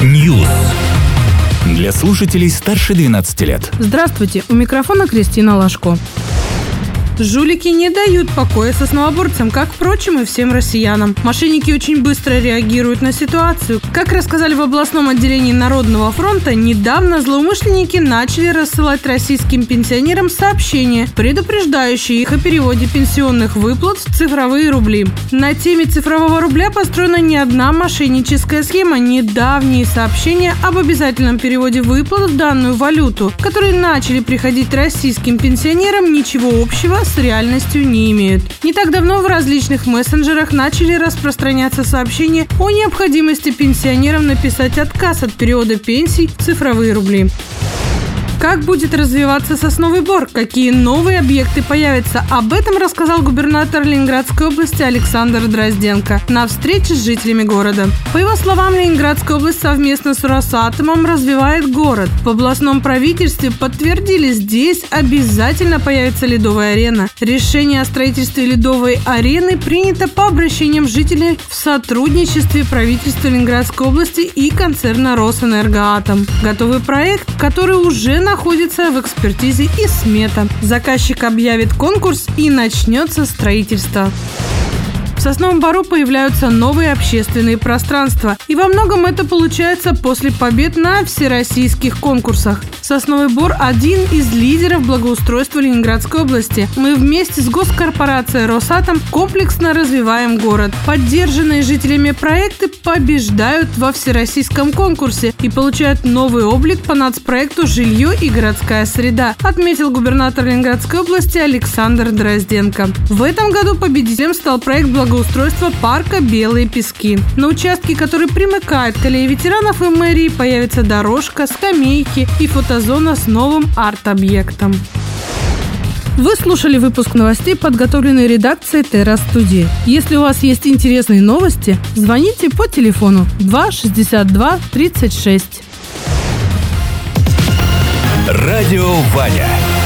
News. Для слушателей старше 12 лет. Здравствуйте, у микрофона Кристина Лашко. Жулики не дают покоя сосновоборцам, как, впрочем, и всем россиянам. Мошенники очень быстро реагируют на ситуацию. Как рассказали в областном отделении Народного фронта, недавно злоумышленники начали рассылать российским пенсионерам сообщения, предупреждающие их о переводе пенсионных выплат в цифровые рубли. На теме цифрового рубля построена не одна мошенническая схема. Недавние сообщения об обязательном переводе выплат в данную валюту, которые начали приходить российским пенсионерам, ничего общего с реальностью не имеют. Не так давно в различных мессенджерах начали распространяться сообщения о необходимости пенсионерам написать отказ от перевода пенсий в цифровые рубли. Как будет развиваться сосновый бор? Какие новые объекты появятся? Об этом рассказал губернатор Ленинградской области Александр Дрозденко на встрече с жителями города. По его словам, Ленинградская область совместно с Росатомом развивает город. В областном правительстве подтвердили, здесь обязательно появится ледовая арена. Решение о строительстве ледовой арены принято по обращениям жителей в сотрудничестве правительства Ленинградской области и концерна «Росэнергоатом». Готовый проект, который уже находится в экспертизе и смета. Заказчик объявит конкурс и начнется строительство. В Сосновом Бору появляются новые общественные пространства. И во многом это получается после побед на всероссийских конкурсах. Сосновый Бор – один из лидеров благоустройства Ленинградской области. Мы вместе с госкорпорацией «Росатом» комплексно развиваем город. Поддержанные жителями проекты побеждают во всероссийском конкурсе и получают новый облик по нацпроекту «Жилье и городская среда», отметил губернатор Ленинградской области Александр Дрозденко. В этом году победителем стал проект благоустройства парка «Белые пески». На участке, который примыкает к аллее ветеранов и мэрии, появится дорожка, скамейки и фотозона с новым арт-объектом. Вы слушали выпуск новостей, подготовленный редакцией Терра-студии. Если у вас есть интересные новости, звоните по телефону 2 62 36. Радио Ваня.